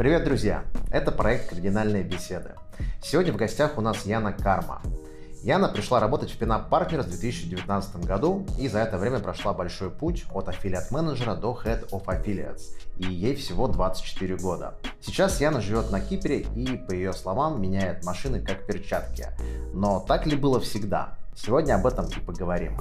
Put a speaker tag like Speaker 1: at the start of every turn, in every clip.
Speaker 1: Привет, друзья! Это проект «Кардинальные беседы». Сегодня в гостях у нас Яна Карма. Яна пришла работать в Pinup Partners в 2019 году и за это время прошла большой путь от аффилиат-менеджера до Head of Affiliates, и ей всего 24 года. Сейчас Яна живет на Кипре и, по ее словам, меняет машины как перчатки. Но так ли было всегда? Сегодня об этом и поговорим.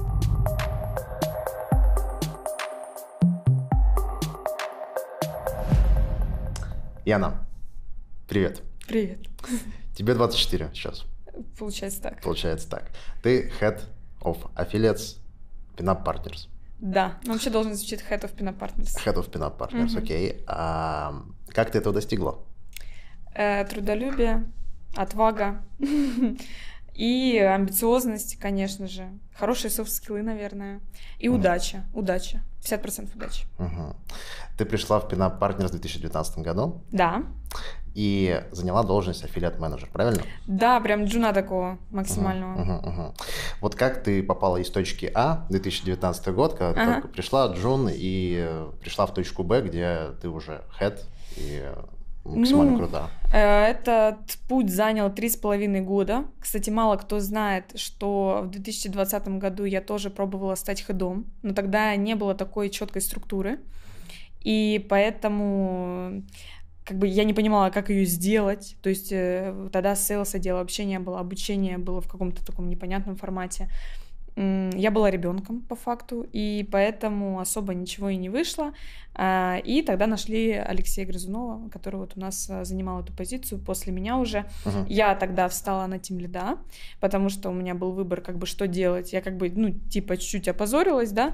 Speaker 1: Яна, привет.
Speaker 2: Привет.
Speaker 1: Тебе 24 сейчас.
Speaker 2: Получается так.
Speaker 1: Получается так. Ты Head of Affiliates Pinup Partners.
Speaker 2: Да, но вообще должен звучать Head of Pinup Partners.
Speaker 1: Head of Pinup Partners, окей. А как ты этого достигла?
Speaker 2: Трудолюбие, отвага и амбициозность, конечно же. Хорошие софт-скиллы, наверное. И удача. Удача. 50% удачи.
Speaker 1: Ты пришла в Pinup Partners в 2019 году.
Speaker 2: Да.
Speaker 1: И заняла должность аффилиат-менеджер, правильно?
Speaker 2: Да, прям джуна такого максимального.
Speaker 1: Вот как ты попала из точки А, 2019 год, когда ты только пришла, джун, и пришла в точку Б, где ты уже head и максимально крута?
Speaker 2: Этот путь занял 3,5 года. Кстати, мало кто знает, что в 2020 году я тоже пробовала стать хедом, но тогда не было такой четкой структуры, и поэтому я не понимала, как ее сделать. То есть тогда сейлс отдела вообще не было, обучение было в каком-то таком непонятном формате. Я была ребенком по факту, и поэтому особо ничего и не вышло. И тогда нашли Алексея Грызунова, который вот у нас занимал эту позицию после меня уже. Я тогда встала на тимлида, потому что у меня был выбор, что делать. Я чуть-чуть опозорилась, да,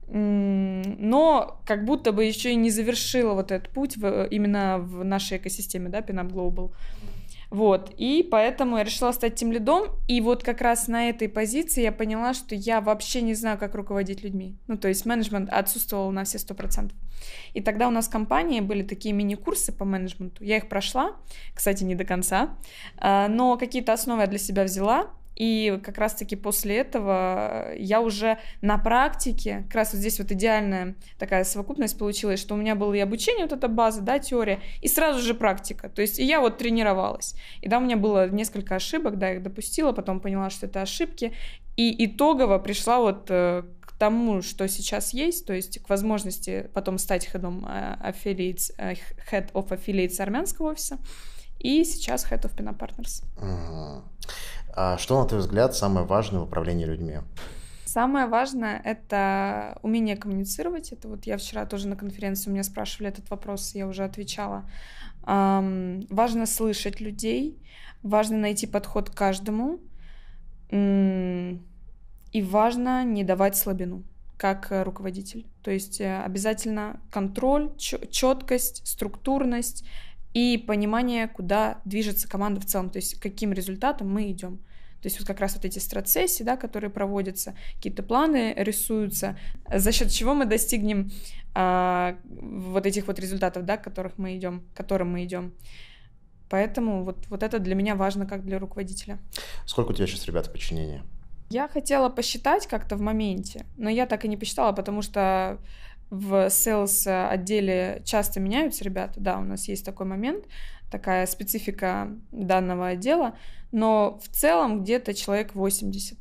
Speaker 2: но как будто бы еще и не завершила вот этот путь именно в нашей экосистеме, да, Pinup Global. Вот, и поэтому я решила стать тимлидом, и вот как раз на этой позиции я поняла, что я вообще не знаю, как руководить людьми. То есть менеджмент отсутствовал на все 100%. И тогда у нас в компании были такие мини-курсы по менеджменту. Я их прошла, кстати, не до конца, но какие-то основы я для себя взяла. И как раз-таки после этого я уже на практике, как раз вот здесь вот идеальная такая совокупность получилась, что у меня было и обучение, вот эта база, да, теория, и сразу же практика. То есть и я вот тренировалась. И да, у меня было несколько ошибок, да, их допустила, потом поняла, что это ошибки. И итогово пришла вот к тому, что сейчас есть, то есть к возможности потом стать head of affiliates армянского офиса. И сейчас Head of Pinup Partners.
Speaker 1: А что, на твой взгляд, самое важное в управлении людьми?
Speaker 2: Самое важное — это умение коммуницировать. Это вот я вчера тоже на конференции, у меня спрашивали этот вопрос, я уже отвечала. Важно слышать людей, важно найти подход к каждому, и важно не давать слабину как руководитель. То есть обязательно контроль, четкость, структурность и понимание, куда движется команда в целом, то есть к каким результатам мы идем. То есть вот как раз вот эти страт-сессии, да, которые проводятся, какие-то планы рисуются, за счет чего мы достигнем вот этих вот результатов, да, к которым мы идем. Поэтому вот это для меня важно как для руководителя.
Speaker 1: Сколько у тебя сейчас ребят в подчинении?
Speaker 2: Я хотела посчитать как-то в моменте, но я так и не посчитала, потому что в sales отделе часто меняются ребята, да, у нас есть такой момент, такая специфика данного отдела, но в целом где-то человек 80.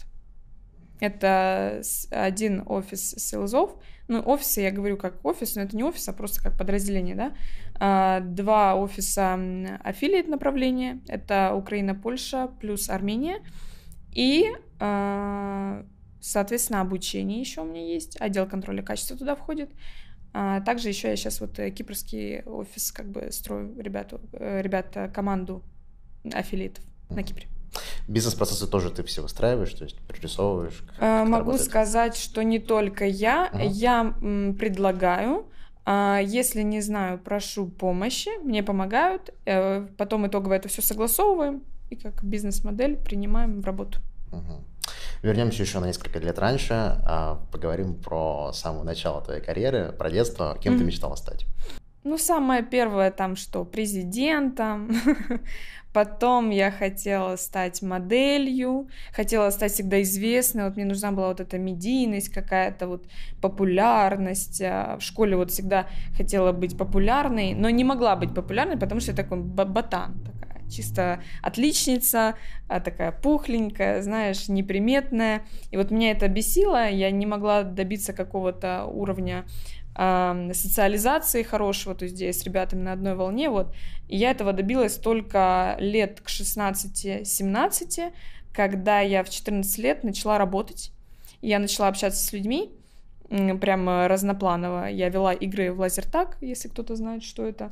Speaker 2: Это один офис сейлзов, офисы, я говорю как офис, но это не офис, а просто как подразделение, да. 2 офиса аффилиат направления, это Украина, Польша плюс Армения, и соответственно, обучение еще у меня есть, отдел контроля качества туда входит. Также еще я сейчас вот кипрский офис строю ребята команду аффилиатов на Кипре.
Speaker 1: Бизнес-процессы тоже ты все выстраиваешь, то есть прорисовываешь?
Speaker 2: Могу сказать, что не только я. Я предлагаю, если не знаю, прошу помощи, мне помогают, потом итогово это все согласовываем и как бизнес-модель принимаем в работу.
Speaker 1: Вернемся еще на несколько лет раньше, поговорим про самое начало твоей карьеры, про детство. Кем ты мечтала стать?
Speaker 2: Ну, самое первое там что? Президентом. Потом я хотела стать моделью, хотела стать всегда известной. Вот мне нужна была вот эта медийность, какая-то вот популярность. В школе вот всегда хотела быть популярной, но не могла быть популярной, потому что я такой ботан такая. Чисто отличница, такая пухленькая, знаешь, неприметная. И вот меня это бесило, я не могла добиться какого-то уровня социализации хорошего, то есть где я с ребятами на одной волне, вот. И я этого добилась только лет к 16-17, когда я в 14 лет начала работать. Я начала общаться с людьми, прям разнопланово. Я вела игры в лазертаг, если кто-то знает, что это.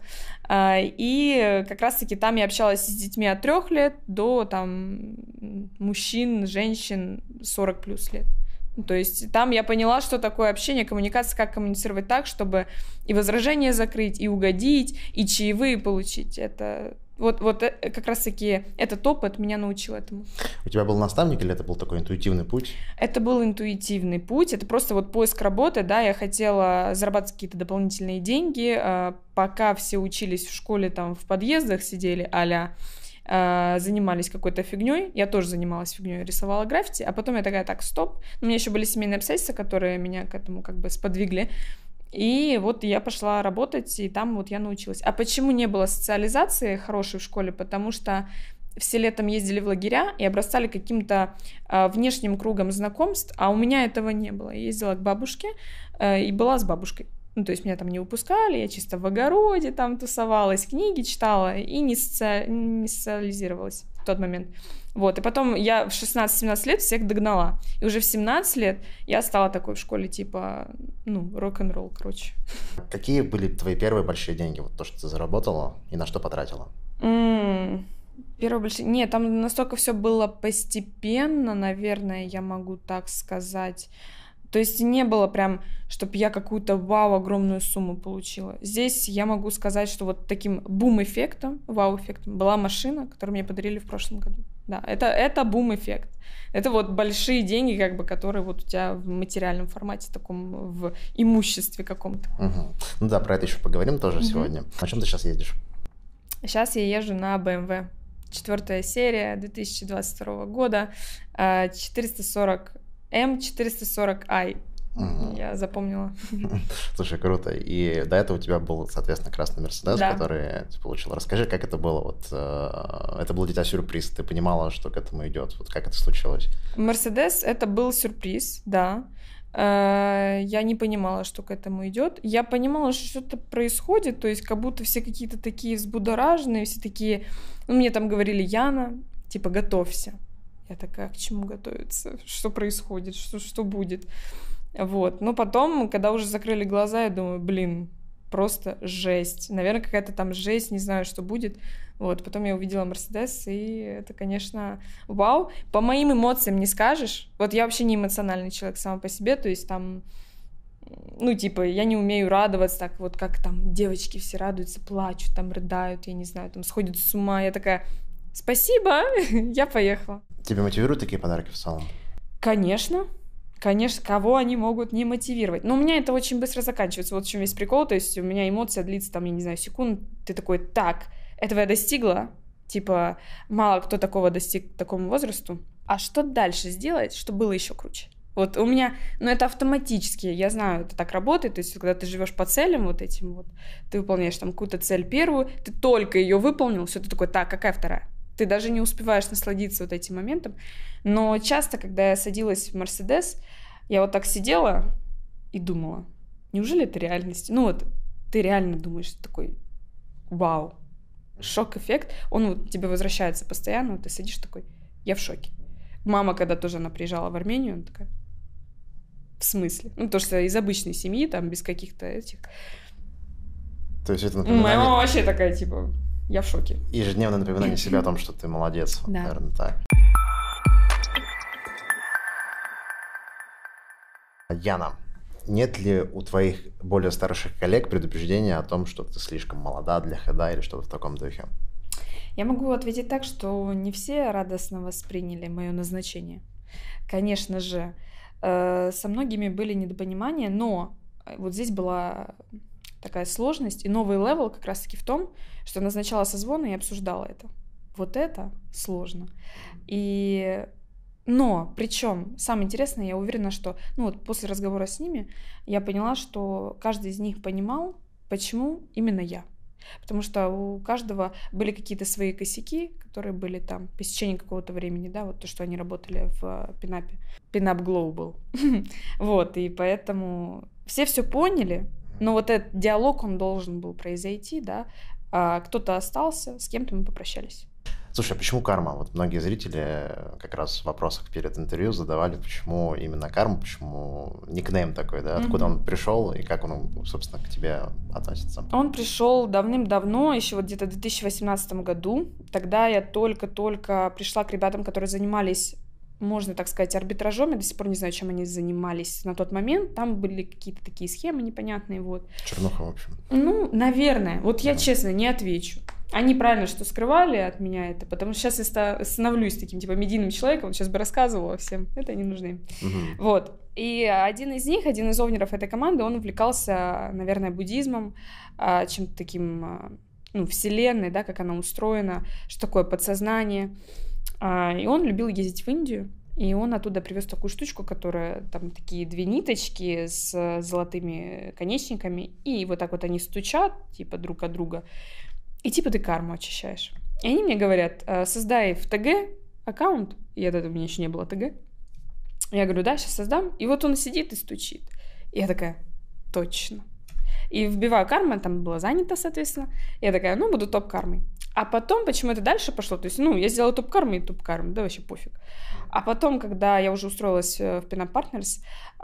Speaker 2: И как раз-таки там я общалась с детьми от 3 лет до там мужчин, женщин 40 плюс лет. То есть там я поняла, что такое общение, коммуникация, как коммуницировать так, чтобы и возражения закрыть, и угодить, и чаевые получить. Это вот как раз-таки этот опыт меня научил этому.
Speaker 1: У тебя был наставник или это был такой интуитивный путь?
Speaker 2: Это был интуитивный путь, это просто вот поиск работы, да, я хотела зарабатывать какие-то дополнительные деньги, пока все учились в школе, там в подъездах сидели а-ля, занимались какой-то фигней, я тоже занималась фигней, рисовала граффити, а потом я такая, так, стоп, у меня еще были семейные обстоятельства, которые меня к этому как бы сподвигли, и вот я пошла работать, и там вот я научилась. А почему не было социализации хорошей в школе? Потому что все летом ездили в лагеря и обрастали каким-то внешним кругом знакомств, а у меня этого не было. Я ездила к бабушке и была с бабушкой. Ну, то есть меня там не выпускали, я чисто в огороде там тусовалась, книги читала и не социализировалась в тот момент. Вот, и потом я в 16-17 лет всех догнала. И уже в 17 лет я стала такой в школе, типа, ну, рок-н-ролл, короче.
Speaker 1: Какие были твои первые большие деньги? Вот то, что ты заработала и на что потратила?
Speaker 2: Первые большие... Нет, там настолько все было постепенно, наверное, я могу так сказать. То есть не было прям, чтобы я какую-то огромную сумму получила. Здесь я могу сказать, что вот таким бум-эффектом, вау-эффектом была машина, которую мне подарили в прошлом году. Да, это бум-эффект. Это вот большие деньги, как бы, которые вот у тебя в материальном формате, таком в имуществе каком-то.
Speaker 1: Угу. Ну да, про это еще поговорим тоже сегодня. На чем ты сейчас ездишь?
Speaker 2: Сейчас я езжу на BMW. 4 серия 2022 года, 440 М440i. Я запомнила.
Speaker 1: Слушай, круто. И до этого у тебя был, соответственно, красный Мерседес, да, который ты получила. Расскажи, как это было? Вот это был для тебя сюрприз. Ты понимала, что к этому идет? Вот как это случилось?
Speaker 2: Мерседес — это был сюрприз, да. Я не понимала, что к этому идет. Я понимала, что что-то происходит, то есть как будто все какие-то такие взбудораженные, все такие... Ну, мне там говорили: Яна, типа, готовься. Я такая, к чему готовиться? Что происходит? Что будет? Вот. Но потом, когда уже закрыли глаза, я думаю, блин, просто жесть. Наверное, какая-то там жесть, не знаю, что будет. Вот. Потом я увидела Мерседес, и это, конечно, вау. По моим эмоциям не скажешь. Вот я вообще не эмоциональный человек сам по себе, то есть там... Ну, типа, я не умею радоваться так вот, как там девочки все радуются, плачут, там рыдают, я не знаю, там сходят с ума. Я такая, спасибо, я поехала.
Speaker 1: Тебя мотивируют такие подарки в целом?
Speaker 2: Конечно, кого они могут не мотивировать. Но у меня это очень быстро заканчивается, вот в чем весь прикол, то есть у меня эмоция длится там, я не знаю, секунд, ты такой, так, этого я достигла, типа, мало кто такого достиг к такому возрасту, а что дальше сделать, чтобы было еще круче? Вот у меня, ну это автоматически, я знаю, это так работает, то есть когда ты живешь по целям вот этим вот, ты выполняешь там какую-то цель первую, ты только ее выполнил, все, ты такой, так, какая вторая? Ты даже не успеваешь насладиться вот этим моментом. Но часто, когда я садилась в Мерседес, я вот так сидела и думала, неужели это реальность? Ну вот, ты реально думаешь, такой, вау, шок-эффект, он вот тебе возвращается постоянно, вот ты сидишь такой, я в шоке. Мама, когда тоже она приезжала в Армению, она такая, в смысле? Ну, то, что из обычной семьи, там, без каких-то этих...
Speaker 1: То есть это напоминание...
Speaker 2: Моя мама вообще такая, типа... Я в шоке.
Speaker 1: Ежедневное напоминание себе о том, что ты молодец.
Speaker 2: Да.
Speaker 1: Наверное, так. Яна, нет ли у твоих более старших коллег предупреждения о том, что ты слишком молода для хеда или что-то в таком духе?
Speaker 2: Я могу ответить так, что не все радостно восприняли мое назначение. Конечно же, со многими были недопонимания, но вот здесь была такая сложность. И новый левел как раз-таки в том, что назначала созвоны и обсуждала это. Вот это сложно. Но, причем, самое интересное, я уверена, что после разговора с ними я поняла, что каждый из них понимал, почему именно я. Потому что у каждого были какие-то свои косяки, которые были там по истечении какого-то времени, да, вот то, что они работали в пинапе. Пинап Global. Вот, и поэтому все поняли, но вот этот диалог, он должен был произойти, да, а кто-то остался, с кем-то мы попрощались.
Speaker 1: Слушай, а почему карма? Вот многие зрители как раз в вопросах перед интервью задавали, почему именно карма, почему никнейм такой, да? Откуда он пришел и как он, собственно, к тебе относится?
Speaker 2: Он пришел давным-давно, еще вот где-то в 2018 году. Тогда я только-только пришла к ребятам, которые занимались, можно так сказать, арбитражом. Я до сих пор не знаю, чем они занимались на тот момент. Там были какие-то такие схемы непонятные, вот.
Speaker 1: Чернуха, в общем.
Speaker 2: Наверное. Вот я честно не отвечу. Они правильно что скрывали от меня это, потому что сейчас я становлюсь таким, типа, медийным человеком, сейчас бы рассказывала всем, это не нужно им. Вот. И один из овнеров этой команды, он увлекался, наверное, буддизмом, чем-то таким, вселенной, да, как она устроена, что такое подсознание. И он любил ездить в Индию, и он оттуда привез такую штучку, которая там такие 2 ниточки с золотыми конечниками, и вот так вот они стучат, типа, друг от друга, и типа ты карму очищаешь. И они мне говорят, создай в ТГ аккаунт. У меня еще не было ТГ. Я говорю, да, сейчас создам. И вот он сидит и стучит. И я такая, точно. И вбиваю карма, там было занято, соответственно. Я такая, буду топ-кармой. А потом, почему это дальше пошло? То есть, я сделала топ-карму и топ-карму, да, вообще пофиг. А потом, когда я уже устроилась в Pinup Partners,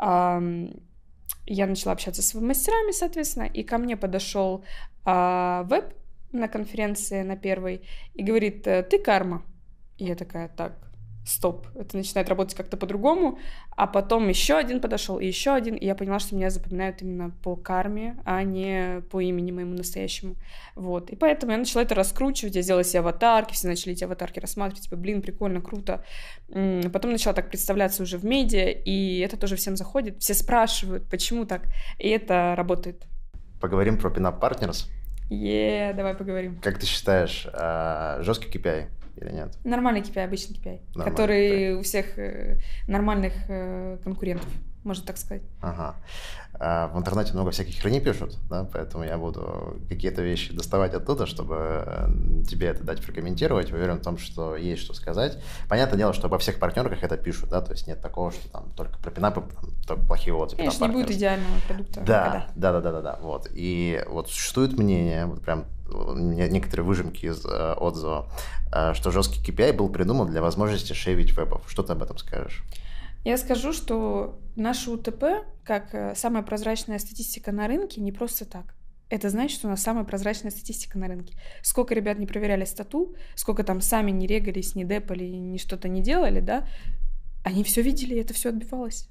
Speaker 2: я начала общаться с веб-мастерами, соответственно, и ко мне подошел веб на конференции на первой и говорит, ты карма. И я такая, так, стоп, это начинает работать как-то по-другому. А потом еще один подошел, и еще один, и я поняла, что меня запоминают именно по карме, а не по имени моему настоящему. Вот. И поэтому я начала это раскручивать, я сделала себе аватарки, все начали эти аватарки рассматривать, типа, прикольно, круто. Потом начала так представляться уже в медиа, и это тоже всем заходит. Все спрашивают, почему так, и это работает.
Speaker 1: Поговорим про Pinup Partners.
Speaker 2: Давай поговорим.
Speaker 1: Как ты считаешь, жесткий KPI или нет?
Speaker 2: Нормальный KPI, обычный KPI, который у всех нормальных конкурентов, можно так сказать.
Speaker 1: Ага. В интернете много всяких херни пишут, да, поэтому я буду какие-то вещи доставать оттуда, чтобы тебе это дать прокомментировать. Уверен в том, что есть что сказать. Понятное дело, что обо всех партнерках это пишут, да, то есть нет такого, что там только про пинапы, только плохие отзывы.
Speaker 2: Конечно, не будет идеального продукта.
Speaker 1: Да, вот. И вот существует мнение, вот прям некоторые выжимки из отзыва, что жесткий KPI был придуман для возможности шейвить вебов. Что ты об этом скажешь?
Speaker 2: Я скажу, что наше УТП, как самая прозрачная статистика на рынке, не просто так. Это значит, что у нас самая прозрачная статистика на рынке. Сколько ребят не проверяли стату, сколько там сами не регались, не депали, ни что-то не делали, да, они все видели, и это все отбивалось.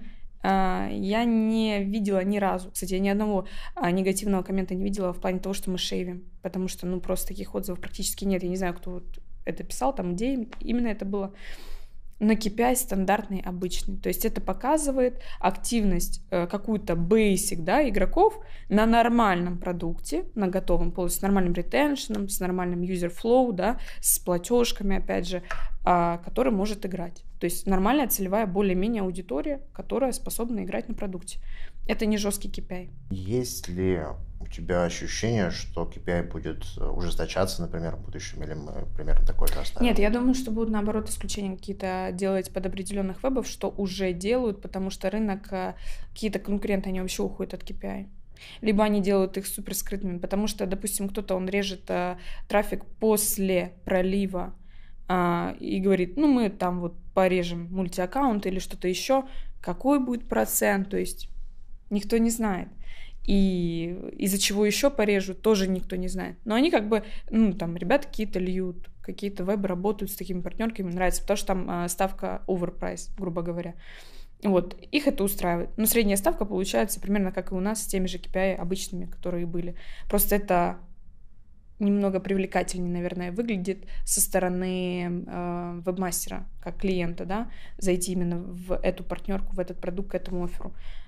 Speaker 2: Я не видела ни разу, кстати, я ни одного негативного коммента не видела в плане того, что мы шейвим, потому что, просто таких отзывов практически нет. Я не знаю, кто вот это писал, там, где именно это было. Но KPI стандартный, обычный. То есть это показывает активность какую-то basic, да, игроков на нормальном продукте, на готовом полностью, с нормальным ретеншеном, с нормальным user flow, да, с платежками, опять же, который может играть. То есть нормальная целевая более-менее аудитория, которая способна играть на продукте. Это не жесткий KPI.
Speaker 1: Есть ли у тебя ощущение, что KPI будет ужесточаться, например, в будущем, или мы примерно такой же оставим?
Speaker 2: Нет, я думаю, что будут, наоборот, исключения какие-то делать под определенных вебов, что уже делают, потому что рынок, какие-то конкуренты, они вообще уходят от KPI. Либо они делают их супер скрытыми, потому что, допустим, кто-то, он режет трафик после пролива и говорит, мы там вот порежем мультиаккаунт или что-то еще, какой будет процент, то есть никто не знает. И из-за чего еще порежут, тоже никто не знает. Но они как бы, там ребята какие-то льют, какие-то вебы работают с такими партнерками, нравится, потому что там ставка overprice, грубо говоря. Вот, их это устраивает. Но средняя ставка получается примерно как и у нас с теми же KPI обычными, которые были. Просто это немного привлекательнее, наверное, выглядит со стороны веб-мастера, как клиента, да, зайти именно в эту партнерку, в этот продукт, к этому офферу.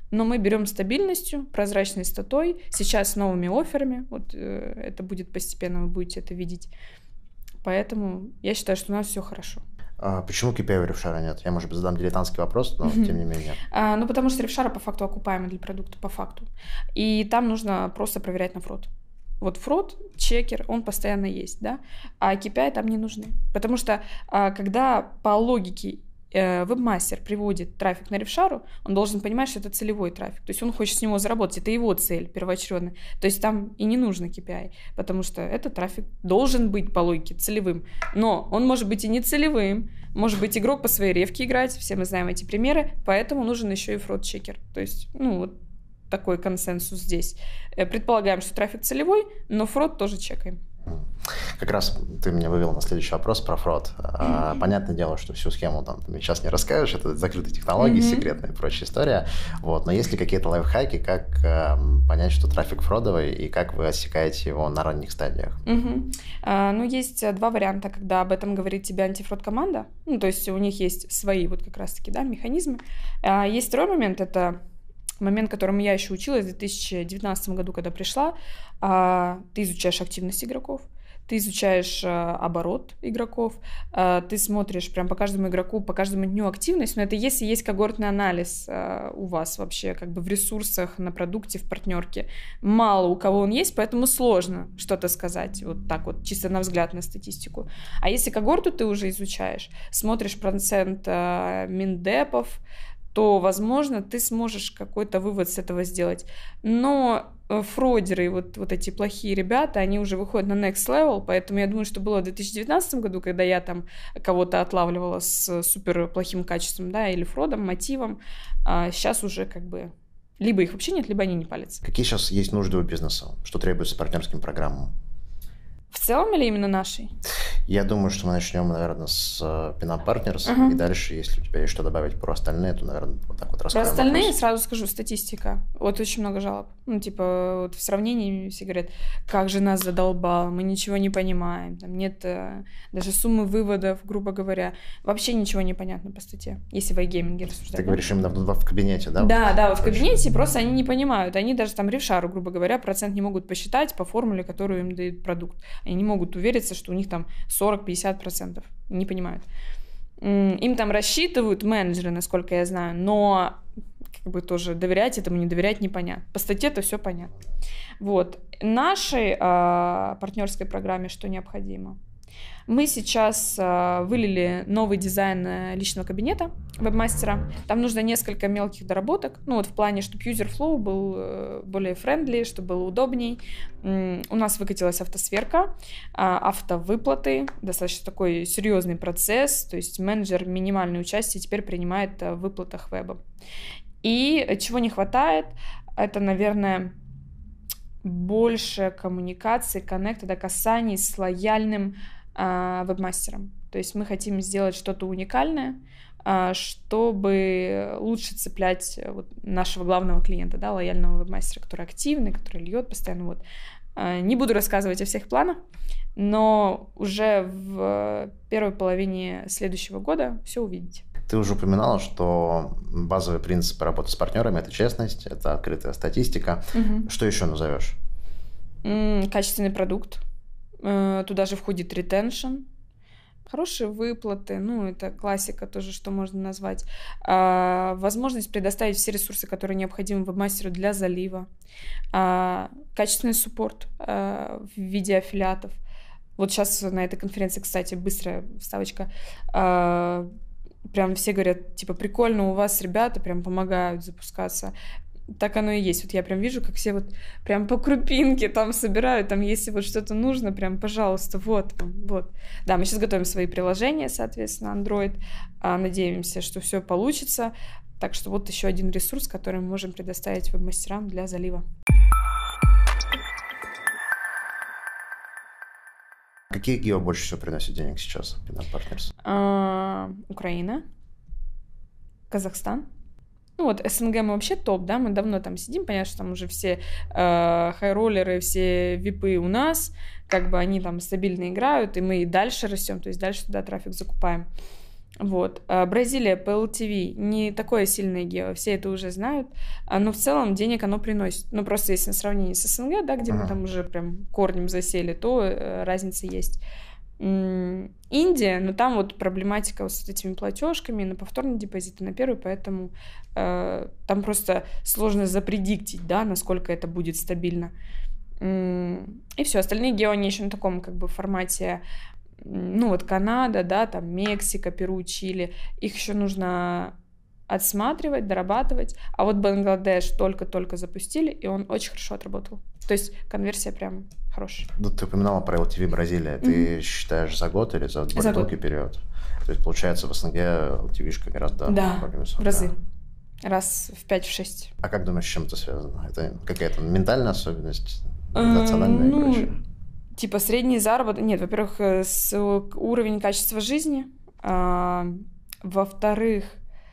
Speaker 2: но мы берем стабильностью, прозрачной статой, сейчас с новыми офферами, вот это будет постепенно, вы будете это видеть. Поэтому я считаю, что у нас все хорошо.
Speaker 1: А почему KPI у Ревшара нет? Я, может быть, задам дилетантский вопрос, но тем не менее.
Speaker 2: Ну, потому что Ревшара по факту окупаемый для продукта, по факту. И там нужно просто проверять на фрод. Вот фрод, чекер, он постоянно есть, да, а KPI там не нужны. Потому что когда по логике вебмастер приводит трафик на Ревшару, он должен понимать, что это целевой трафик. То есть он хочет с него заработать, это его цель первоочередная. То есть там и не нужно KPI, потому что этот трафик должен быть по логике целевым. Но он может быть и не целевым, может быть игрок по своей ревке играть, все мы знаем эти примеры, поэтому нужен еще и фрод-чекер. То есть, вот такой консенсус здесь. Предполагаем, что трафик целевой, но фрод тоже чекаем.
Speaker 1: Как раз ты меня вывел на следующий вопрос про фрод. Понятное дело, что всю схему там ты мне сейчас не расскажешь, это закрытые технологии, секретная и прочая история. Вот. Но есть ли какие-то лайфхаки, как понять, что трафик фродовый, и как вы отсекаете его на ранних стадиях?
Speaker 2: Есть два варианта, когда об этом говорит тебе антифрод-команда. То есть у них есть свои вот как раз-таки, да, механизмы. Есть второй момент, это момент, которому я еще училась в 2019 году, когда пришла. Ты изучаешь активность игроков, ты изучаешь оборот игроков, ты смотришь прям по каждому игроку, по каждому дню активность, но это если есть когортный анализ у вас вообще как бы в ресурсах, на продукте, в партнерке. Мало у кого он есть, поэтому сложно что-то сказать вот так вот, чисто на взгляд на статистику. А если когорту ты уже изучаешь, смотришь процент миндепов, то, возможно, ты сможешь какой-то вывод с этого сделать. Но фродеры, вот эти плохие ребята, они уже выходят на next level, поэтому я думаю, что было в 2019 году, когда я там кого-то отлавливала с супер плохим качеством, да, или фродом, мотивом, сейчас уже как бы либо их вообще нет, либо они не палятся.
Speaker 1: Какие сейчас есть нужды у бизнеса? Что требуется партнерским программам?
Speaker 2: В целом или именно нашей?
Speaker 1: Я думаю, что мы начнем, наверное, с Pinup Partners, и дальше, если у тебя есть что добавить про остальные, то, наверное, вот так вот раскроем.
Speaker 2: Про остальные
Speaker 1: вопрос.
Speaker 2: сразу скажу, статистика. Вот очень много жалоб. Вот в сравнении все говорят, как же нас задолбало, мы ничего не понимаем, там нет даже суммы выводов, грубо говоря. Вообще ничего не понятно по статье, если в iGaming рассуждать.
Speaker 1: Ты говоришь именно в кабинете, да?
Speaker 2: Да, вот в кабинете просто они не понимают. Они даже там Ревшару, грубо говоря, процент не могут посчитать по формуле, которую им дает продукт. Они не могут увериться, что у них там 40-50%. Не понимают. Им там рассчитывают менеджеры, насколько я знаю, но как бы тоже доверять этому, не доверять непонятно. По статье-то все понятно. Вот. Нашей партнерской программе что необходимо? Мы сейчас вылили новый дизайн личного кабинета вебмастера. Там нужно несколько мелких доработок. В плане, чтобы user flow был более friendly, чтобы было удобней. У нас выкатилась автосверка, автовыплаты. Достаточно такой серьезный процесс. То есть менеджер минимальное участие теперь принимает в выплатах веба. И чего не хватает, это, наверное, больше коммуникации, коннекта, касаний с лояльным вебмастером. То есть мы хотим сделать что-то уникальное, чтобы лучше цеплять нашего главного клиента, да, лояльного вебмастера, который активный, который льет постоянно. Не буду рассказывать о всех планах, но уже в первой половине следующего года все увидите.
Speaker 1: Ты уже упоминала, что базовый принцип работы с партнерами – это честность, это открытая статистика. Что еще назовешь?
Speaker 2: Качественный продукт. Туда же входит ретеншн, хорошие выплаты, это классика тоже, что можно назвать. Возможность предоставить все ресурсы, которые необходимы вебмастеру для залива. Качественный суппорт в виде аффилиатов. Вот сейчас на этой конференции, кстати, быстрая вставочка, прям все говорят, прикольно у вас ребята прям помогают запускаться. Так оно и есть. Я прям вижу, как все прям по крупинке там собирают, там если что-то нужно, прям, пожалуйста, вот. Да, мы сейчас готовим свои приложения, соответственно, Android, надеемся, что все получится. Так что еще один ресурс, который мы можем предоставить веб-мастерам для залива.
Speaker 1: Какие гео больше всего приносят денег сейчас, Pinup Partners?
Speaker 2: Украина, Казахстан. СНГ мы вообще топ, да, мы давно там сидим, понятно, что там уже все хайроллеры, все випы у нас, как бы они там стабильно играют, и мы и дальше растем, то есть дальше туда трафик закупаем. Вот. Бразилия по LTV не такое сильное гео, все это уже знают, но в целом денег оно приносит. Ну, просто если на сравнении с СНГ, да, где мы там уже прям корнем засели, то разница есть. Индия, но там вот проблематика вот с этими платежками на повторный депозит и на первый, поэтому там просто сложно запредиктить, да, насколько это будет стабильно. И все, остальные гео, они еще на таком как бы формате, ну вот Канада, да, там Мексика, Перу, Чили, их еще нужно отсматривать, дорабатывать, а вот Бангладеш только-только запустили, и он очень хорошо отработал. То есть конверсия прям хорошая.
Speaker 1: Ну, ты упоминала про LTV Бразилия. Ты считаешь за год или за более долгий период? То есть, получается, в СНГ LTV-шка гораздо более высокая.
Speaker 2: В разы. Раз в 5-6.
Speaker 1: А как думаешь, с чем это связано? Это какая-то ментальная особенность? Национальная и прочее?
Speaker 2: Типа средний заработок. Нет, во-первых, уровень качества жизни. Во-вторых,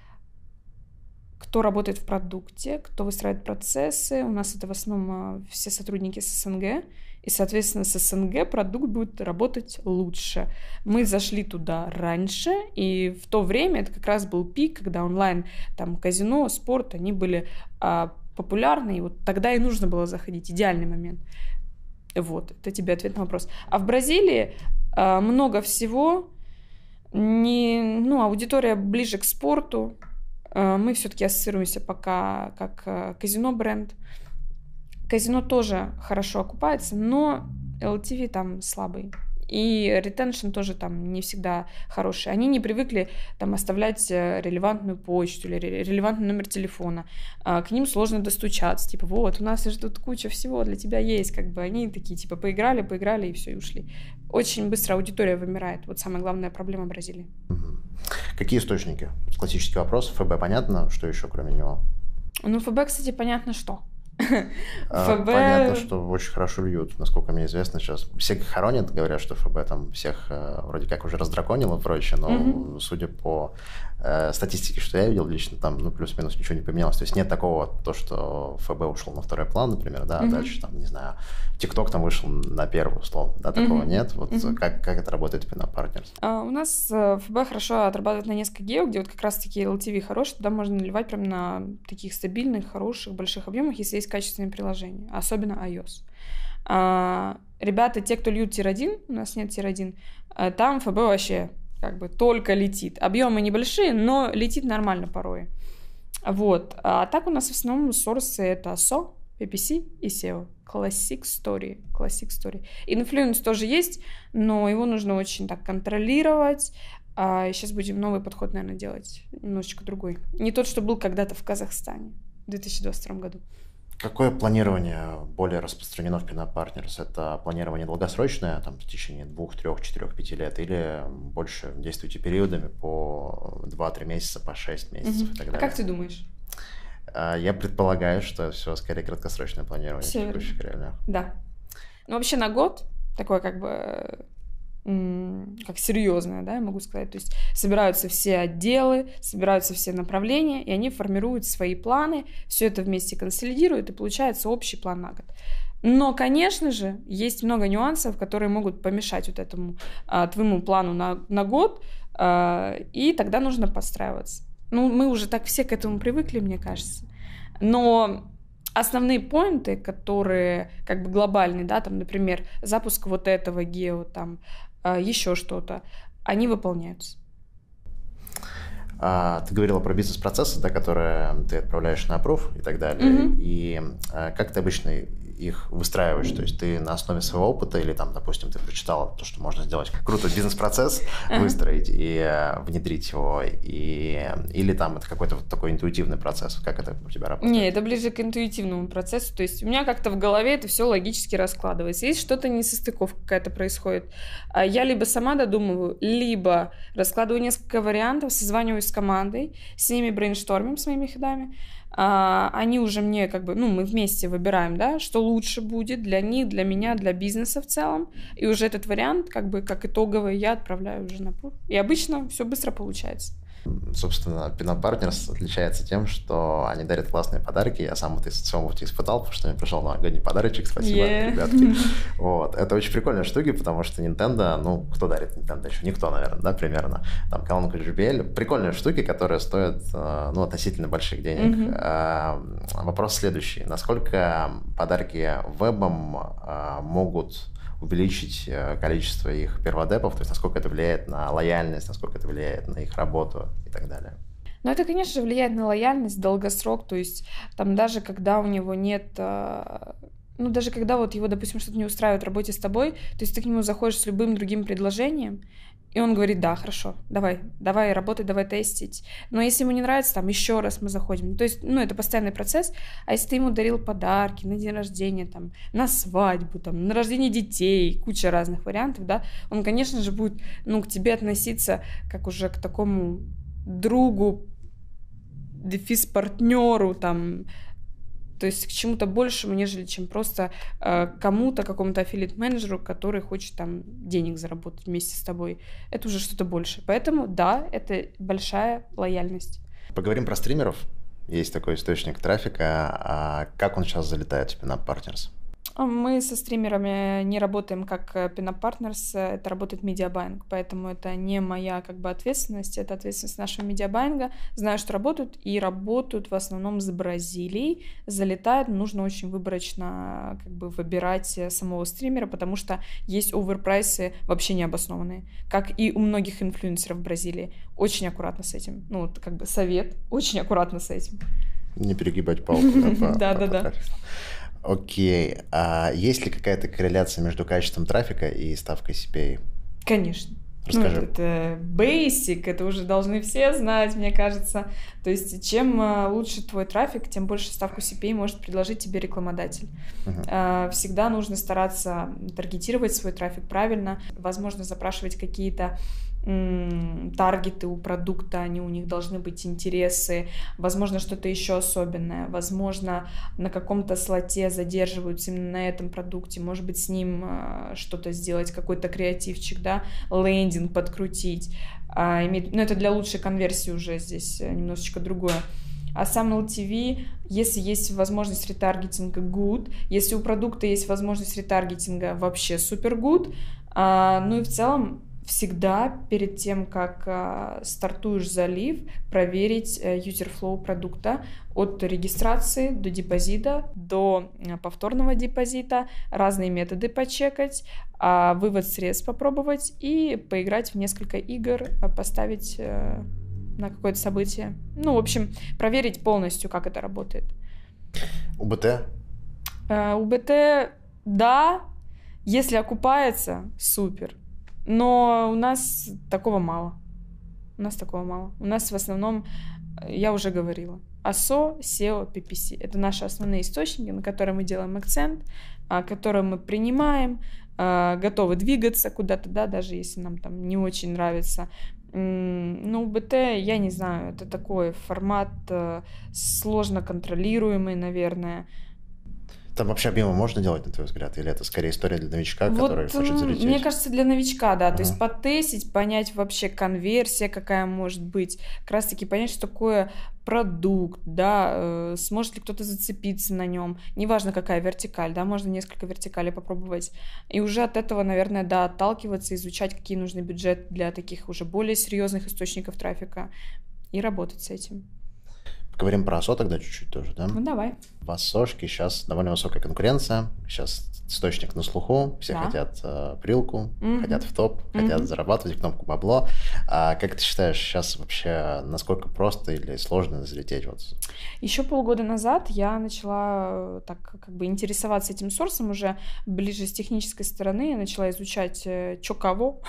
Speaker 2: кто работает в продукте, кто выстраивает процессы. У нас это в основном все сотрудники с СНГ. И, соответственно, с СНГ продукт будет работать лучше. Мы зашли туда раньше, и в то время это как раз был пик, когда онлайн, там, казино, спорт, они были популярны, и вот тогда и нужно было заходить. Идеальный момент. Вот, это тебе ответ на вопрос. А в Бразилии много всего, аудитория ближе к спорту. Мы все-таки ассоциируемся пока как казино-бренд. Казино тоже хорошо окупается, но LTV там слабый. И ретеншн тоже там не всегда хороший. Они не привыкли там оставлять релевантную почту или релевантный номер телефона. К ним сложно достучаться. Типа, вот, у нас же тут куча всего для тебя есть. Как бы они такие, типа, поиграли и все, и ушли. Очень быстро аудитория вымирает. Вот самая главная проблема Бразилии.
Speaker 1: Какие источники? Классический вопрос. ФБ понятно, что еще кроме него?
Speaker 2: Ну, ФБ, кстати, понятно, что.
Speaker 1: ФБ... Понятно, что очень хорошо льют, насколько мне известно сейчас. Все хоронят, говорят, что ФБ там всех вроде как уже раздраконило и прочее, но судя по статистике, что я видел лично, там плюс-минус ничего не поменялось. То есть нет такого, то, что ФБ ушел на второй план, например, да, а дальше там, не знаю, ТикТок там вышел на первый, условно, да, такого нет. Вот как это работает в Pinup Partners?
Speaker 2: У нас ФБ хорошо отрабатывает на несколько гео, где вот как раз-таки LTV хороший, туда можно наливать прям на таких стабильных, хороших, больших объемах, если есть качественные приложения, особенно iOS. Ребята, те, кто льют тир-1, у нас нет тир-1, там ФБ вообще как бы только летит. Объемы небольшие, но летит нормально порой. Вот. А так у нас в основном сорсы это SO, PPC и SEO. Classic Story. Инфлюенс тоже есть, но его нужно очень так контролировать. Сейчас будем новый подход, наверное, делать. Немножечко другой. Не тот, что был когда-то в Казахстане в 2022 году.
Speaker 1: Какое планирование более распространено в Pinup Partners? Это планирование долгосрочное, там, в течение 2, 3, 4, 5 лет, или больше действуете периодами по 2-3 месяца, по 6 месяцев и так далее?
Speaker 2: А как ты думаешь?
Speaker 1: Я предполагаю, что все скорее краткосрочное планирование в текущих реалиях.
Speaker 2: Да. Ну, вообще на год такое как бы как серьезное, да, я могу сказать. То есть собираются все отделы, собираются все направления, и они формируют свои планы, все это вместе консолидируют, и получается общий план на год. Но, конечно же, есть много нюансов, которые могут помешать вот этому твоему плану на год, и тогда нужно подстраиваться. Ну, мы уже так все к этому привыкли, мне кажется. Но основные поинты, которые как бы глобальные, да, там, например, запуск вот этого гео, там, еще что-то, они выполняются.
Speaker 1: Ты говорила про бизнес-процессы, да, которые ты отправляешь на аппрув и так далее. И как ты обычно их выстраиваешь? То есть ты на основе своего опыта или, там, допустим, ты прочитала то, что можно сделать крутой бизнес-процесс, выстроить и внедрить его, или там это какой-то вот такой интуитивный процесс? Как это у тебя работает?
Speaker 2: Не, это ближе к интуитивному процессу. То есть у меня как-то в голове это все логически раскладывается. Если что-то несостыковка какая-то происходит, я либо сама додумываю, либо раскладываю несколько вариантов, созваниваюсь с командой, с ними брейнштормим, с моими хедами. Они уже мне как бы, мы вместе выбираем, да, что лучше будет для них, для меня, для бизнеса в целом. И уже этот вариант, как бы, как итоговый, я отправляю уже на пул. И обычно все быстро получается.
Speaker 1: Собственно, Pinup Partners отличается тем, что они дарят классные подарки. Я сам это испытал, потому что мне пришел новогодний подарочек. Спасибо, ребятки. Вот. Это очень прикольная штука, потому что Nintendo, кто дарит Nintendo еще? Никто, наверное, да, примерно. Там колонка JBL. Прикольные штуки, которые стоят, относительно больших денег. Вопрос следующий. Насколько подарки вебом могут увеличить количество их перводепов, то есть насколько это влияет на лояльность, насколько это влияет на их работу и так далее.
Speaker 2: Это, конечно же, влияет на лояльность, долгосрок, то есть там даже когда у него нет... даже когда его, допустим, что-то не устраивает в работе с тобой, то есть ты к нему заходишь с любым другим предложением, и он говорит: да, хорошо, давай работай, давай тестить. Но если ему не нравится, там еще раз мы заходим. То есть, это постоянный процесс. А если ты ему дарил подарки на день рождения, там, на свадьбу, там, на рождение детей, куча разных вариантов, да, он, конечно же, будет, к тебе относиться как уже к такому другу, дефис-партнеру, там, то есть к чему-то большему, нежели чем просто кому-то, какому-то аффилиат-менеджеру, который хочет там денег заработать вместе с тобой. Это уже что-то больше. Поэтому, да, это большая лояльность.
Speaker 1: Поговорим про стримеров. Есть такой источник трафика. А как он сейчас залетает в Pinup Partners?
Speaker 2: Мы со стримерами не работаем как Pinup Partners, это работает Медиабайинг, поэтому это не моя ответственность, это ответственность нашего Медиабайинга. Знаю, что работают, и работают в основном с Бразилией. Залетает, нужно очень выборочно выбирать самого стримера, потому что есть оверпрайсы вообще необоснованные, как и у многих инфлюенсеров в Бразилии. Очень аккуратно с этим. Совет, очень аккуратно с этим.
Speaker 1: Не перегибать палку. Да. Окей. А есть ли какая-то корреляция между качеством трафика и ставкой CPA?
Speaker 2: Конечно.
Speaker 1: Расскажи.
Speaker 2: Это basic, это уже должны все знать, мне кажется. То есть, чем лучше твой трафик, тем больше ставку CPA может предложить тебе рекламодатель. Всегда нужно стараться таргетировать свой трафик правильно. Возможно, запрашивать какие-то таргеты у продукта, они у них должны быть интересы, возможно, что-то еще особенное, возможно, на каком-то слоте задерживаются именно на этом продукте, может быть, с ним что-то сделать, какой-то креативчик, да, лендинг подкрутить, это для лучшей конверсии уже здесь немножечко другое. А сам LTV, если есть возможность ретаргетинга, good, если у продукта есть возможность ретаргетинга, вообще супер good, и в целом всегда перед тем, как стартуешь залив, проверить юзерфлоу продукта от регистрации до депозита, до повторного депозита, разные методы почекать, вывод средств попробовать и поиграть в несколько игр, поставить на какое-то событие. В общем, проверить полностью, как это работает.
Speaker 1: УБТ?
Speaker 2: УБТ, да, если окупается, супер. Но у нас такого мало. У нас в основном, я уже говорила, ASO, SEO, PPC. Это наши основные источники, на которые мы делаем акцент, которые мы принимаем, готовы двигаться куда-то, да, даже если нам там не очень нравится. УБТ, я не знаю, это такой формат сложно контролируемый, наверное.
Speaker 1: Там вообще объемы можно делать, на твой взгляд? Или это скорее история для новичка, который хочет залететь?
Speaker 2: Мне кажется, для новичка, да. То есть потестить, понять вообще конверсия, какая может быть. Как раз-таки понять, что такое продукт, да, сможет ли кто-то зацепиться на нем. Неважно, какая вертикаль, да, можно несколько вертикалей попробовать. И уже от этого, наверное, да, отталкиваться, изучать, какие нужны бюджеты для таких уже более серьезных источников трафика и работать с этим.
Speaker 1: Поговорим про ASO тогда чуть-чуть тоже, да?
Speaker 2: Давай.
Speaker 1: В ASO-шке сейчас довольно высокая конкуренция, сейчас источник на слуху, все хотят прилку, хотят в топ, хотят зарабатывать, кнопку бабло. А как ты считаешь, сейчас вообще насколько просто или сложно залететь?
Speaker 2: Еще полгода назад я начала интересоваться этим сорсом уже ближе с технической стороны, я начала изучать, что кого,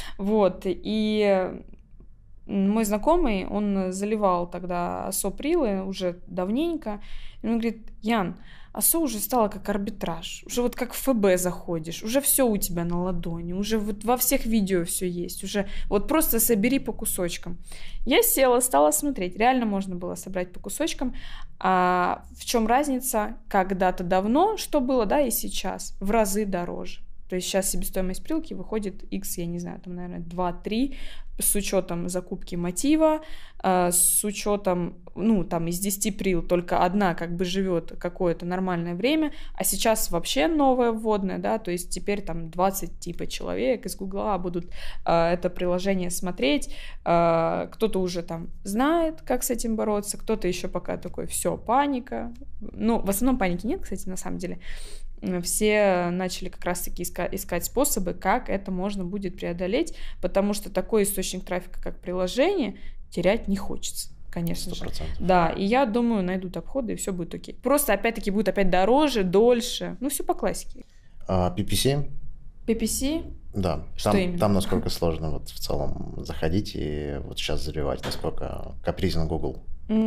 Speaker 2: и мой знакомый, он заливал тогда ASO прилы уже давненько, и он говорит: Ян, ASO уже стало как арбитраж, уже как в ФБ заходишь, уже все у тебя на ладони, уже во всех видео все есть, уже просто собери по кусочкам. Я села, стала смотреть, реально можно было собрать по кусочкам, а в чем разница когда-то давно, что было, да, и сейчас, в разы дороже. То есть сейчас себестоимость прилки выходит X, я не знаю, там, наверное, 2-3, с учетом закупки мотива, с учетом, ну, там, из 10 прил только одна как бы живет какое-то нормальное время, а сейчас вообще новое вводное, да, то есть теперь там 20 типа человек из Гугла будут это приложение смотреть, кто-то уже там знает, как с этим бороться, кто-то еще пока такой, все, паника. Ну, в основном паники нет, кстати, на самом деле. Все начали как раз-таки искать способы, как это можно будет преодолеть, потому что такой источник трафика, как приложение, терять не хочется, конечно
Speaker 1: 100%.
Speaker 2: же. Да, и я думаю, найдут обходы, и все будет окей. Просто, опять-таки, будет опять дороже, дольше. Ну, все по классике.
Speaker 1: PPC?
Speaker 2: PPC?
Speaker 1: Да.
Speaker 2: Что именно?
Speaker 1: Там насколько сложно вот в целом заходить и вот сейчас заливать, насколько капризен Google?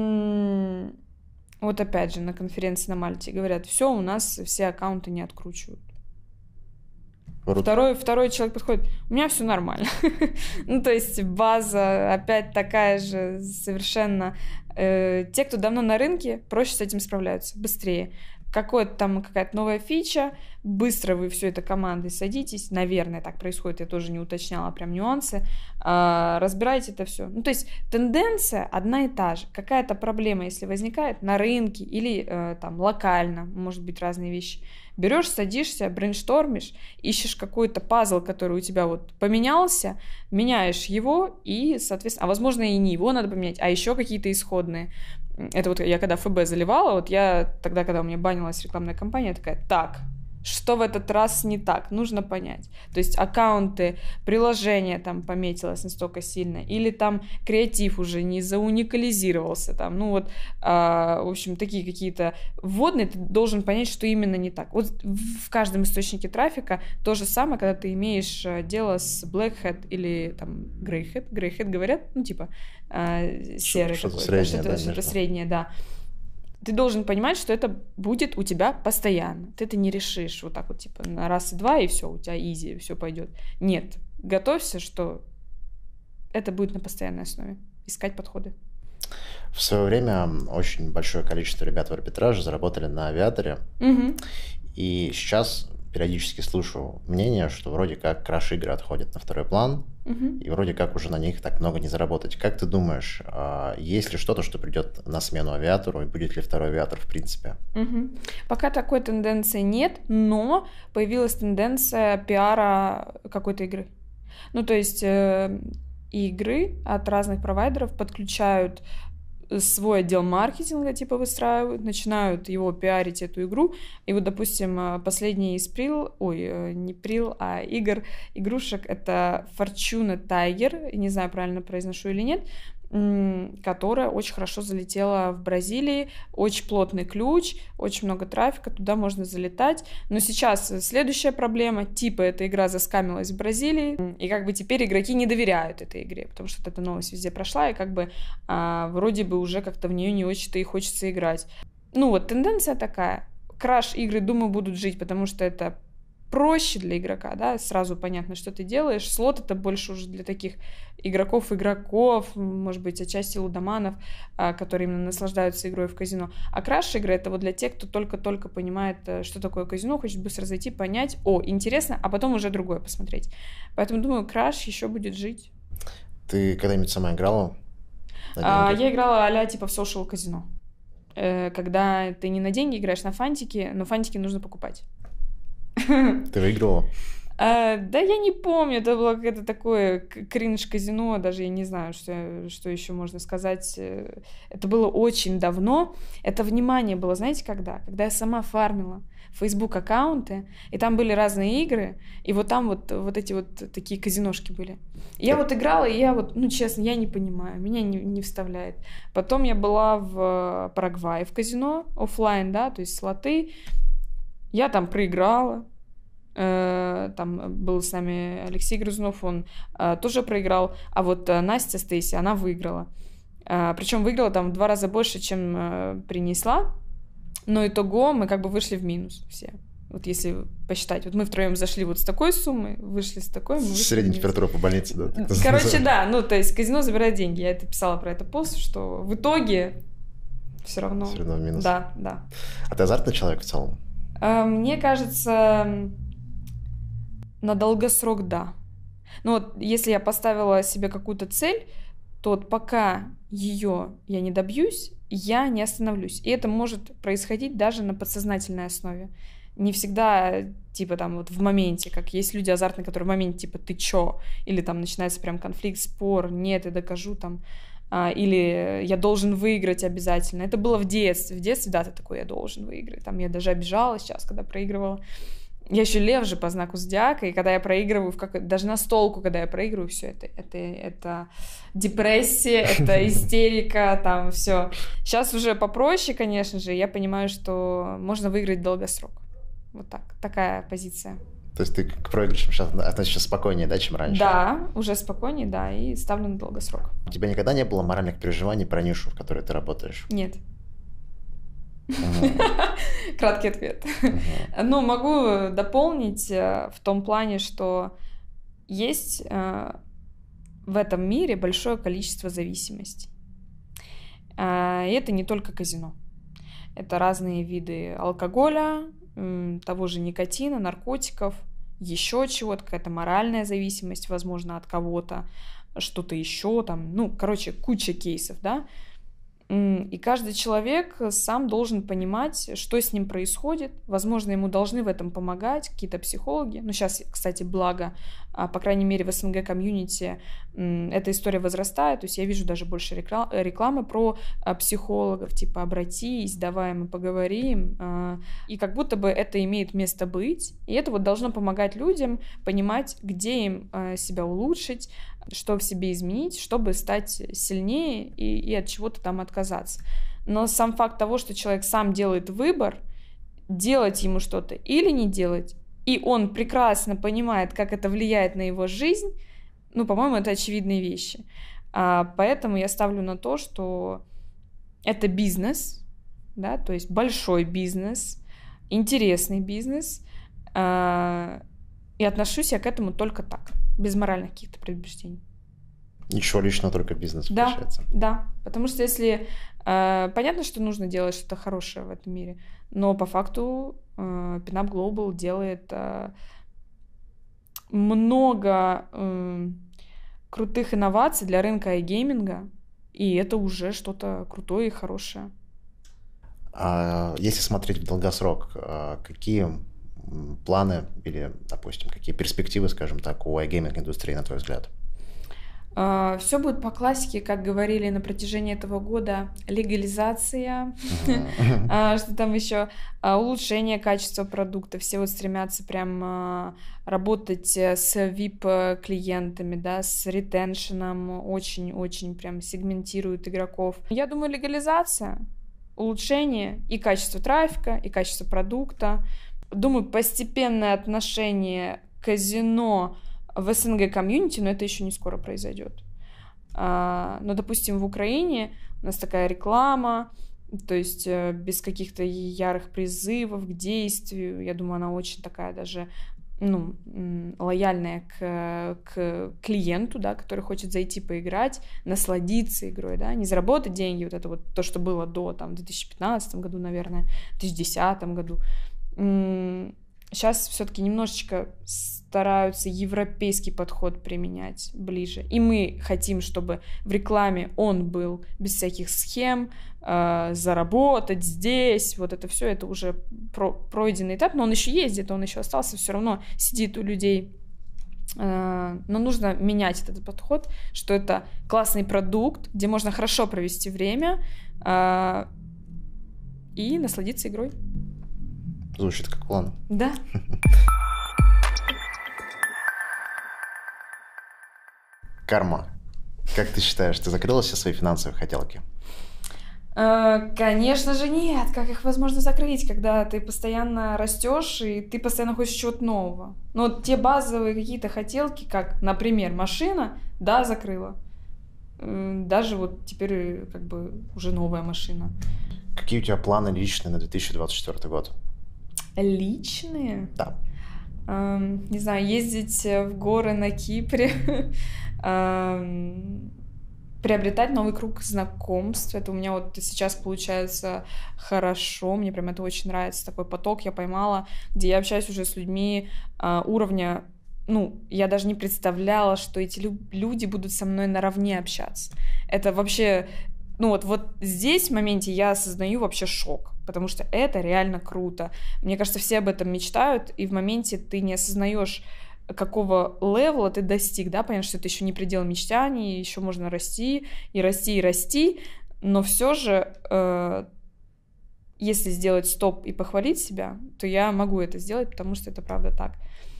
Speaker 2: Вот опять же, на конференции на Мальте говорят, все, у нас все аккаунты не откручивают. Второй человек подходит, у меня все нормально. Ну, то есть база опять такая же совершенно. Те, кто давно на рынке, проще с этим справляются, быстрее. Какая-то новая фича, быстро вы все это командой садитесь, наверное, так происходит, я тоже не уточняла прям нюансы, разбираете это все. Ну, то есть тенденция одна и та же. Какая-то проблема, если возникает на рынке или там локально, может быть, разные вещи, берешь, садишься, брейнштормишь, ищешь какой-то пазл, который у тебя вот поменялся, меняешь его и, соответственно, а возможно и не его надо поменять, а еще какие-то исходные. Это вот я когда ФБ заливала, вот я тогда, когда у меня банилась рекламная кампания, я такая, так, что в этот раз не так, нужно понять. То есть аккаунты, приложение там пометилось настолько сильно, или там креатив уже не зауникализировался, там, ну вот, в общем, такие какие-то вводные, ты должен понять, что именно не так. Вот в каждом источнике трафика то же самое, когда ты имеешь дело с Black Hat или там Grey Hat говорят, ну типа серый
Speaker 1: что-то
Speaker 2: какой-то,
Speaker 1: среднее,
Speaker 2: что-то среднее, да. Ты должен понимать, что это будет у тебя постоянно. Ты это не решишь вот так вот, типа, на раз и два, и все, у тебя изи, все пойдет. Нет. Готовься, что это будет на постоянной основе. Искать подходы.
Speaker 1: В свое время очень большое количество ребят в арбитраже заработали на авиаторе.
Speaker 2: Угу.
Speaker 1: И сейчас периодически слышу мнение, что вроде как краш-игры отходят на второй план, и вроде как уже на них так много не заработать. Как ты думаешь, есть ли что-то, что придет на смену авиатору, и будет ли второй авиатор в принципе?
Speaker 2: Пока такой тенденции нет, но появилась тенденция пиара какой-то игры. Ну, то есть игры от разных провайдеров подключают свой отдел маркетинга, типа, выстраивают, начинают его пиарить, эту игру. И вот, допустим, последний из игрушек, это Fortuna Tiger, не знаю, правильно произношу или нет, которая очень хорошо залетела в Бразилии, очень плотный ключ, очень много трафика, туда можно залетать. Но сейчас следующая проблема, типа эта игра заскамилась в Бразилии, и как бы теперь игроки не доверяют этой игре, потому что эта новость везде прошла, и как бы вроде бы уже как-то в нее не очень-то и хочется играть. Ну вот, тенденция такая. Краш-игры, думаю, будут жить, потому что это проще для игрока, да, сразу понятно, что ты делаешь. Слот — это больше уже для таких игроков, может быть, отчасти лудоманов, которые именно наслаждаются игрой в казино. А краш-игры — это вот для тех, кто только-только понимает, что такое казино, хочет быстро зайти, понять, интересно, а потом уже другое посмотреть. Поэтому, думаю, краш еще будет жить.
Speaker 1: Ты когда-нибудь сама играла?
Speaker 2: Я играла а-ля типа в social казино. Когда ты не на деньги играешь, на фантики, но фантики нужно покупать.
Speaker 1: Ты выиграла?
Speaker 2: Да я не помню, это было какое-то такое кринж-казино, даже я не знаю, что еще можно сказать. Это было очень давно. Это внимание было, знаете, когда? Когда я сама фармила Facebook-аккаунты, и там были разные игры, и вот там вот эти вот такие казиношки были. Я вот играла, и я вот, честно, я не понимаю, меня не вставляет. Потом я была в Парагвае в казино, офлайн, да, то есть слоты. Я там проиграла. Там был с нами Алексей Грызунов, он тоже проиграл. А вот Настя Стейси, она выиграла. Причем выиграла там в 2 раза больше, чем принесла. Но итого мы как бы вышли в минус все. Вот если посчитать. Вот мы втроем зашли вот с такой суммой, вышли с такой.
Speaker 1: Средняя температура по больнице, да?
Speaker 2: Короче, да. То есть казино забирает деньги. Я это писала про это пост, что в итоге все равно
Speaker 1: в минус.
Speaker 2: Да.
Speaker 1: А ты азартный человек в целом?
Speaker 2: Мне кажется, На долгосрок, да. Но вот если я поставила себе какую-то цель, то вот пока ее я не добьюсь, я не остановлюсь. И это может происходить даже на подсознательной основе. Не всегда, типа, там, вот в моменте, как есть люди азартные, которые в моменте, типа, ты чё? Или там начинается прям конфликт, спор, нет, я докажу, там, или я должен выиграть обязательно. Это было в детстве. В детстве, да, ты такой, я должен выиграть. Там я даже обижалась сейчас, когда проигрывала. Я еще лев же по знаку зодиака, и когда я проигрываю, даже настолку, когда я проигрываю, все это депрессия, это истерика, там все. Сейчас уже попроще, конечно же, я понимаю, что можно выиграть в долгосрок. Вот так, такая позиция.
Speaker 1: То есть ты к проигрышам сейчас относишься спокойнее, да, чем раньше?
Speaker 2: Да, уже спокойнее, да, и ставлю на долгосрок.
Speaker 1: У тебя никогда не было моральных переживаний про нишу, в которой ты работаешь?
Speaker 2: Нет. Краткий ответ. Ну, могу дополнить в том плане, что есть в этом мире большое количество зависимостей. И это не только казино. Это разные виды алкоголя, того же никотина, наркотиков, еще чего-то, какая-то моральная зависимость, возможно, от кого-то, что-то еще там. Ну, короче, куча кейсов, да. И каждый человек сам должен понимать, что с ним происходит. Возможно, ему должны в этом помогать какие-то психологи. Ну, сейчас, кстати, благо, по крайней мере, в СНГ-комьюнити эта история возрастает. То есть я вижу даже больше рекламы про психологов, типа «обратись, давай мы поговорим». И как будто бы это имеет место быть. И это вот должно помогать людям понимать, где им себя улучшить, что в себе изменить, чтобы стать сильнее и от чего-то там отказаться. Но сам факт того, что человек сам делает выбор, делать ему что-то или не делать, и он прекрасно понимает, как это влияет на его жизнь, ну, по-моему, это очевидные вещи. Поэтому я ставлю на то, что это бизнес, да, то есть большой бизнес, интересный бизнес, и отношусь я к этому только так, без моральных каких-то предубеждений.
Speaker 1: Ничего личного, только бизнес, получается.
Speaker 2: Да, потому что если... понятно, что нужно делать что-то хорошее в этом мире, но по факту Pinup Global делает много крутых инноваций для рынка iGaming, и это уже что-то крутое и хорошее.
Speaker 1: Если смотреть в долгосрок, какие планы или, допустим, какие перспективы, скажем так, у iGaming-индустрии, на твой взгляд?
Speaker 2: Все будет по классике, как говорили на протяжении этого года. Легализация, что там еще, улучшение качества продукта. Все вот стремятся прям работать с VIP-клиентами, да, с ретеншеном, очень-очень прям сегментируют игроков. Я думаю, легализация, улучшение и качества трафика, и качества продукта. Думаю, постепенное отношение к казино в СНГ-комьюнити, но это еще не скоро произойдет. Но, допустим, в Украине у нас такая реклама, то есть без каких-то ярых призывов к действию. Я думаю, она очень такая даже лояльная к клиенту, да, который хочет зайти поиграть, насладиться игрой, да, не заработать деньги, вот это вот то, что было до там, 2015 году, наверное, в 2010 году. Сейчас все-таки немножечко стараются европейский подход применять ближе. И мы хотим, чтобы в рекламе он был без всяких схем, заработать здесь, вот это все, это уже пройденный этап, но он еще ездит, он еще остался, все равно сидит у людей. Но нужно менять этот подход, что это классный продукт, где можно хорошо провести время и насладиться игрой.
Speaker 1: Звучит как план.
Speaker 2: Да.
Speaker 1: Карма. Как ты считаешь, ты закрыла все свои финансовые хотелки?
Speaker 2: Конечно же нет. Как их возможно закрыть, когда ты постоянно растешь и ты постоянно хочешь чего-то нового? Но вот те базовые какие-то хотелки, как, например, машина, да, закрыла. Даже вот теперь как бы уже новая машина.
Speaker 1: Какие у тебя планы личные на 2024 год?
Speaker 2: Личные?
Speaker 1: Да.
Speaker 2: Не знаю, ездить в горы на Кипре, приобретать новый круг знакомств. Это у меня вот сейчас получается хорошо. Мне прям это очень нравится. Такой поток я поймала, где я общаюсь уже с людьми уровня я даже не представляла, что эти люди будут со мной наравне общаться. Это вообще, вот здесь в моменте я осознаю вообще шок, потому что это реально круто. Мне кажется, все об этом мечтают, и в моменте ты не осознаешь, какого левела ты достиг, да, понятно, что это еще не предел мечтаний, еще можно расти, и расти, и расти, но все же, если сделать стоп и похвалить себя, то я могу это сделать, потому что это правда так.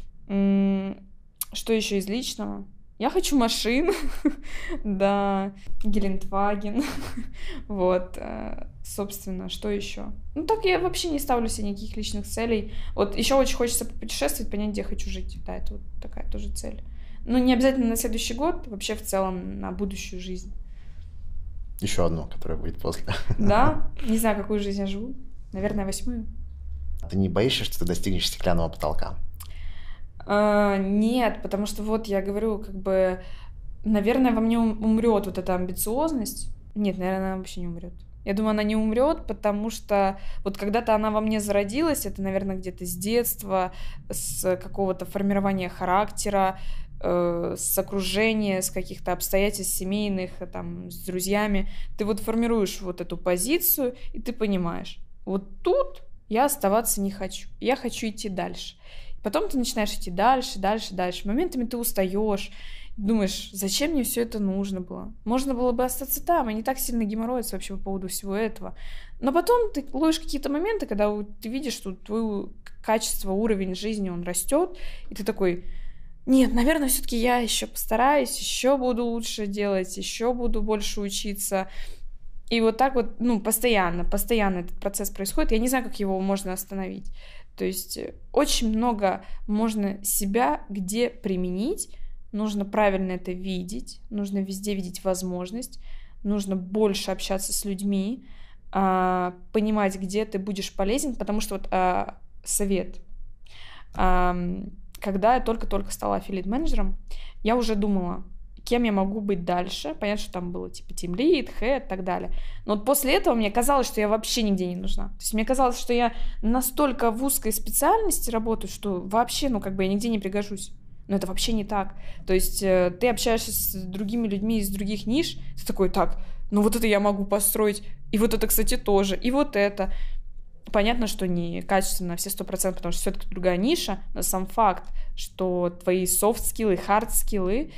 Speaker 2: Что еще из личного? Я хочу машин, да, Гелендваген, вот, собственно, что еще? Так я вообще не ставлю себе никаких личных целей. Вот еще очень хочется попутешествовать, понять, где я хочу жить, да, это вот такая тоже цель. Не обязательно на следующий год, вообще в целом на будущую жизнь.
Speaker 1: Еще одну, которая будет после.
Speaker 2: Да, не знаю, какую жизнь я живу, наверное, 8-ю.
Speaker 1: Ты не боишься, что ты достигнешь стеклянного потолка?
Speaker 2: Нет, потому что вот я говорю, наверное, во мне умрет вот эта амбициозность. Нет, наверное, она вообще не умрет. Я думаю, она не умрет, потому что вот когда-то она во мне зародилась, это, наверное, где-то с детства, с какого-то формирования характера, с окружения, с каких-то обстоятельств семейных, там, с друзьями. Ты вот формируешь вот эту позицию, и ты понимаешь, вот тут я оставаться не хочу, я хочу идти дальше. Потом ты начинаешь идти дальше. Моментами ты устаешь, думаешь, зачем мне все это нужно было? Можно было бы остаться там, и не так сильно геморроиться вообще по поводу всего этого. Но потом ты ловишь какие-то моменты, когда ты видишь, что твое качество, уровень жизни, он растет, и ты такой, нет, наверное, все-таки я еще постараюсь, еще буду лучше делать, еще буду больше учиться. И вот так вот, постоянно этот процесс происходит. Я не знаю, как его можно остановить. То есть очень много можно себя где применить, нужно правильно это видеть, нужно везде видеть возможность, нужно больше общаться с людьми, понимать, где ты будешь полезен, потому что вот совет. Когда я только-только стала аффилиат-менеджером, я уже думала, кем я могу быть дальше. Понятно, что там было типа тимлид, хэд и так далее. Но вот после этого мне казалось, что я вообще нигде не нужна. То есть мне казалось, что я настолько в узкой специальности работаю, что вообще, я нигде не пригожусь. Но это вообще не так. То есть ты общаешься с другими людьми из других ниш, ты такой, так, вот это я могу построить, и вот это, кстати, тоже, и вот это. Понятно, что не качественно все 100%, потому что все-таки другая ниша, но сам факт, что твои софт-скиллы, хард-скиллы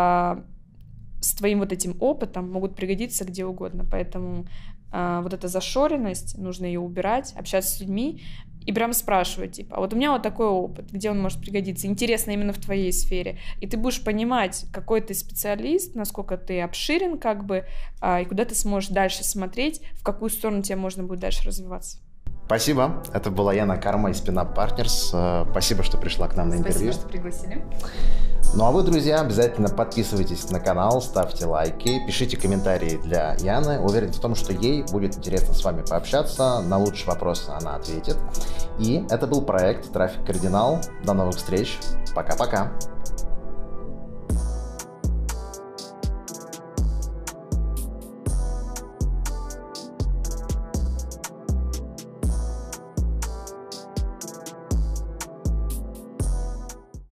Speaker 2: с твоим вот этим опытом могут пригодиться где угодно. Поэтому вот эта зашоренность, нужно ее убирать, общаться с людьми и прям спрашивать, типа, а вот у меня вот такой опыт, где он может пригодиться, интересно именно в твоей сфере. И ты будешь понимать, какой ты специалист, насколько ты обширен, и куда ты сможешь дальше смотреть, в какую сторону тебе можно будет дальше развиваться.
Speaker 1: Спасибо. Это была Яна Карма из Pinup Partners. Спасибо, что пришла к нам на интервью.
Speaker 2: Спасибо, что пригласили.
Speaker 1: А вы, друзья, обязательно подписывайтесь на канал, ставьте лайки, пишите комментарии для Яны. Уверен в том, что ей будет интересно с вами пообщаться. На лучшие вопросы она ответит. И это был проект «Трафик Кардинал». До новых встреч. Пока-пока.